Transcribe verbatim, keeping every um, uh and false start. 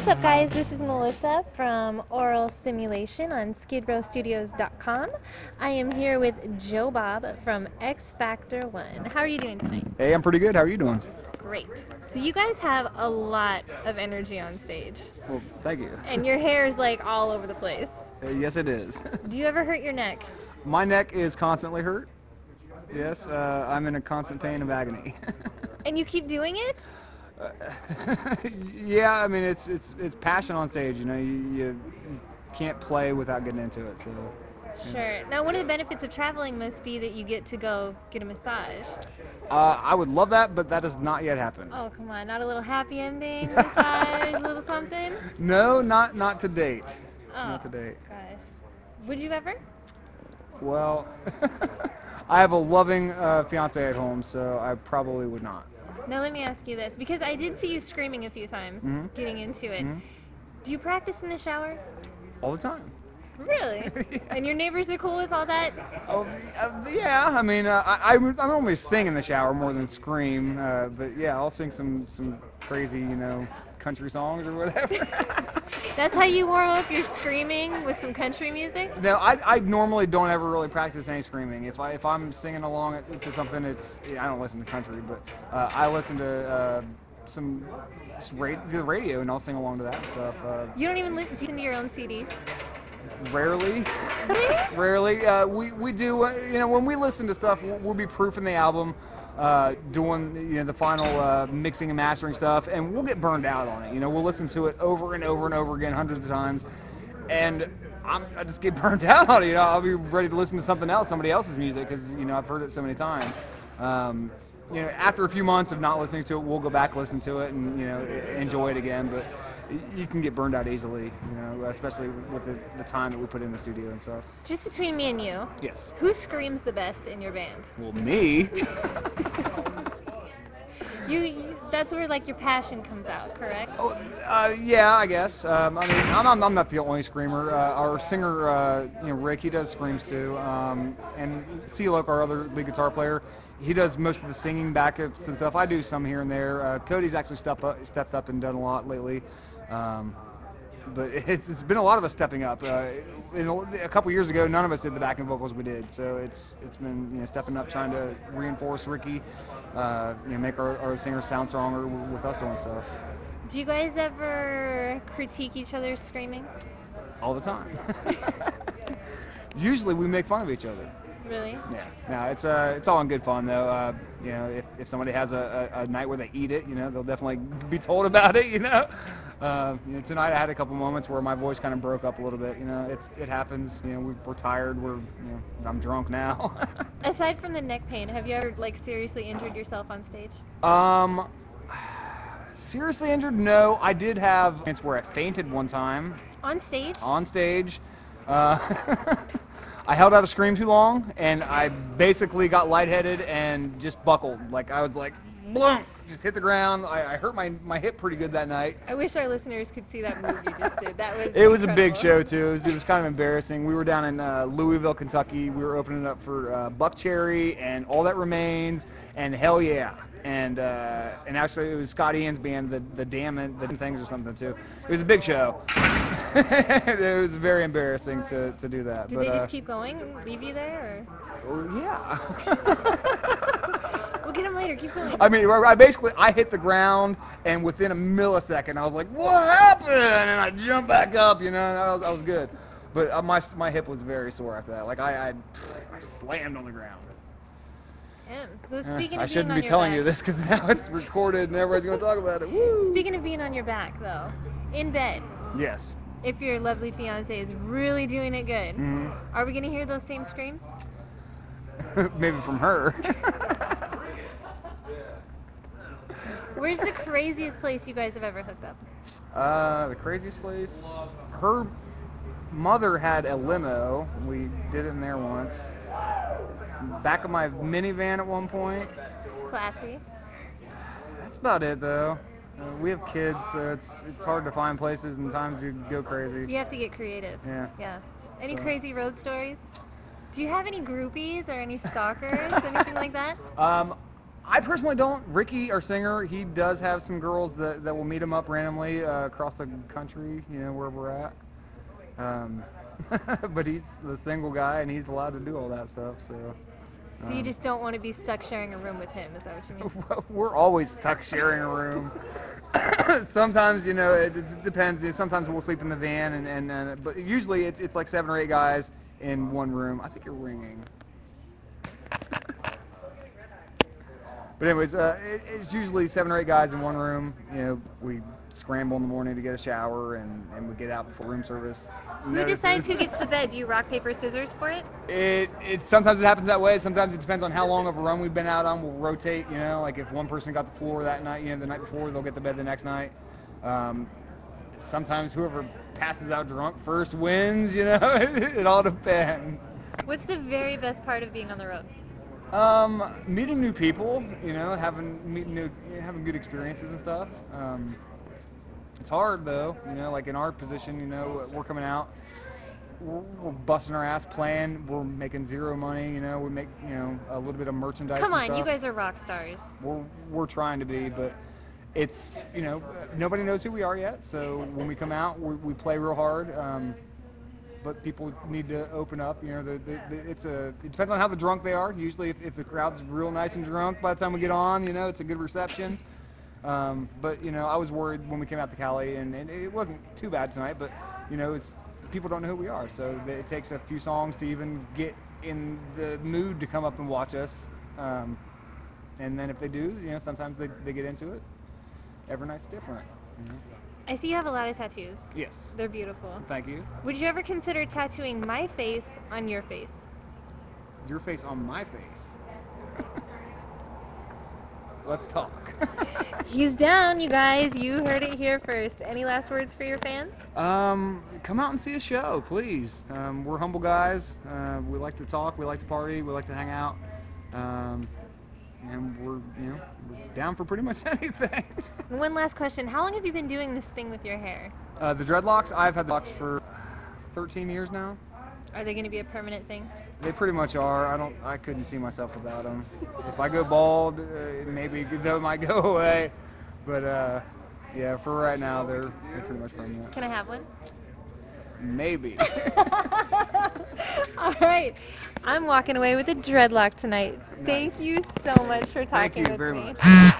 What's up, guys? This is Melissa from Oral Simulation on skid row studios dot com. I am here with Joe Bob from X Factor One. How are you doing tonight? Hey, I'm pretty good. How are you doing? Great. So you guys have a lot of energy on stage, Well, thank you. and your hair is like all over the place. Uh, yes, it is. Do you ever hurt your neck? My neck is constantly hurt. Yes, uh, I'm in a constant pain of agony. And you keep doing it? Yeah, I mean it's it's it's passion on stage. You know, you, you, you can't play without getting into it. So. Sure. Now, one of the benefits of traveling must be that you get to go get a massage. Uh, I would love that, but that has not yet happened. Oh, come on. Not a little happy ending massage, a little something? No, not not to date. Oh, Not to date. gosh. Would you ever? Well, I have a loving uh, fiance at home, so I probably would not. Now, let me ask you this, because I did see you screaming a few times Mhm. getting into it. Mhm. Do you practice in the shower? All the time. Really? And your neighbors are cool with all that? Oh, uh, yeah. I mean, uh, I, I I normally sing in the shower more than scream, uh, but yeah, I'll sing some some crazy, you know, country songs or whatever. That's how you warm up your screaming with some country music? No, I, I normally don't ever really practice any screaming. If I if I'm singing along to something, it's I don't listen to country, but uh, I listen to uh, some ra- the radio and I'll sing along to that stuff. Uh, You don't even li- listen to your own C Ds? Rarely. Really? Rarely. Uh, we, we do, uh, you know, when we listen to stuff, we'll, we'll be proofing the album, uh, doing, you know, the final uh, mixing and mastering stuff, and we'll get burned out on it. You know, we'll listen to it over and over and over again hundreds of times, and I'm, I just get burned out on it. You know, I'll be ready to listen to something else, somebody else's music, because, you know, I've heard it so many times. Um, you know, after a few months of not listening to it, we'll go back, listen to it, and, you know, enjoy it again, but you can get burned out easily, you know, especially with the, the time that we put in the studio and stuff. Just between me and you, Yes. who screams the best in your band? Well, me. You, you that's where like your passion comes out, correct? Oh, uh, yeah, I guess. Um, I mean, I'm, I'm, I'm not the only screamer. Uh, our singer, uh, you know, Rick, he does screams too. Um, and C-Loc, our other lead guitar player, he does most of the singing backups and stuff. I do some here and there. Uh, Cody's actually stepped up, stepped up and done a lot lately. Um, but it's, it's been a lot of us stepping up. Uh, in a, a couple years ago, none of us did the backing vocals we did, so it's it's been you know stepping up, trying to reinforce Ricky, uh, you know, make our, our singers sound stronger with us doing stuff Do you guys ever critique each other's screaming? all the time. Usually, we make fun of each other. Really? Yeah. No, it's uh, it's all in good fun though. Uh, you know, if, if somebody has a, a, a night where they eat it, you know, they'll definitely be told about it. You know. Uh, you know, tonight I had a couple moments where my voice kind of broke up a little bit. You know, it's it happens. You know, we, we're tired. We're you know, I'm drunk now. Aside from the neck pain, have you ever like seriously injured yourself on stage? um, seriously injured? No, I did have it's where I fainted one time On stage? on stage. Uh, I held out a scream too long, and I basically got lightheaded and just buckled. Like I was like, blunk, just hit the ground. I, I hurt my, my hip pretty good that night. I wish our listeners could see that move you just did. That was It was a big incredible. show too. It was, it was kind of embarrassing. We were down in uh, Louisville, Kentucky. We were opening up for uh, Buck Cherry and All That Remains and Hell Yeah. And uh, and actually it was Scott Ian's band, the the Damn It, the Things or something too. It was a big show. It was very embarrassing to, to do that. Did but, they just uh, keep going and leave you there? Or? oh, yeah. We'll get them later. Keep going. I mean, I basically I hit the ground, and within a millisecond, I was like, "What happened?" And I jumped back up. You know, and I was, I was good. But uh, my my hip was very sore after that. Like I I, I slammed on the ground. Damn. So Uh, speaking I of being shouldn't on be your telling back, you this because now it's recorded and everybody's going to talk about it. Woo! Speaking of being on your back, though, in bed, Yes. if your lovely fiance is really doing it good, Mhm. are we gonna hear those same screams? Maybe from her. Where's the craziest place you guys have ever hooked up? Uh, the craziest place. Her mother had a limo. We did it in there once. Back of my minivan at one point. Classy. That's about it though. Uh, we have kids, so it's it's hard to find places and times you go crazy. You have to get creative. Yeah. Yeah. Any So- crazy road stories? Do you have any groupies or any stalkers, anything like that? Um, I personally don't. Ricky, our singer, he does have some girls that, that will meet him up randomly uh, across the country, you know, where we're at. Um, but he's the single guy, and he's allowed to do all that stuff. So So you just don't want to be stuck sharing a room with him, is that what you mean? we're always stuck sharing a room. Sometimes, you know, it d- depends. You know, Sometimes we'll sleep in the van, and, and, and but usually it's it's like seven or eight guys in one room. I think you're ringing. But anyways, uh, it, it's usually seven or eight guys in one room. You know, we scramble in the morning to get a shower, and, and we get out before room service. Who decides notices. who gets the bed? Do you rock, paper, scissors for it? It, it sometimes it happens that way. Sometimes it depends on how long of a run we've been out on. We'll rotate. You know, like if one person got the floor that night, you know, the night before, they'll get the bed the next night. Um, sometimes whoever passes out drunk first wins. You know, it, it all depends. What's the very best part of being on the road? Um, meeting new people, you know, having meeting new, having good experiences and stuff. Um, it's hard though, you know, like in our position, you know, we're coming out, we're, we're busting our ass playing, we're making zero money, you know, we make, you know, a little bit of merchandise. Come and on, stuff. you guys are rock stars. We're we're trying to be, but it's, you know, nobody knows who we are yet. So when we come out, we, we play real hard. Um, but people need to open up. You know, the, the, the, it's a it depends on how the drunk they are. Usually, if, if the crowd's real nice and drunk by the time we get on, you know, it's a good reception. Um, but you know, I was worried when we came out to Cali, and, and it wasn't too bad tonight. But you know, it's people don't know who we are, so it takes a few songs to even get in the mood to come up and watch us. Um, and then if they do, you know, sometimes they, they get into it. Every night's different. You know? I see you have a lot of tattoos. Yes. They're beautiful. Thank you. Would you ever consider tattooing my face on your face? Your face on my face. Let's talk. He's down, you guys. You heard it here first. Any last words for your fans? Um, come out and see a show, please. Um, we're humble guys. Uh, we like to talk. We like to party. We like to hang out. Um, and we're, you know, we're down for pretty much anything. One last question. How long have you been doing this thing with your hair? Uh, the dreadlocks, I've had the locks for thirteen years now. Are they going to be a permanent thing? They pretty much are. I don't. I couldn't see myself without them. If I go bald, uh, maybe they might go away. But uh, yeah, for right now, they're, they're pretty much permanent. Can I have one? Maybe. All right. I'm walking away with a dreadlock tonight. Nice. Thank you so much for Thank talking you with very me. much.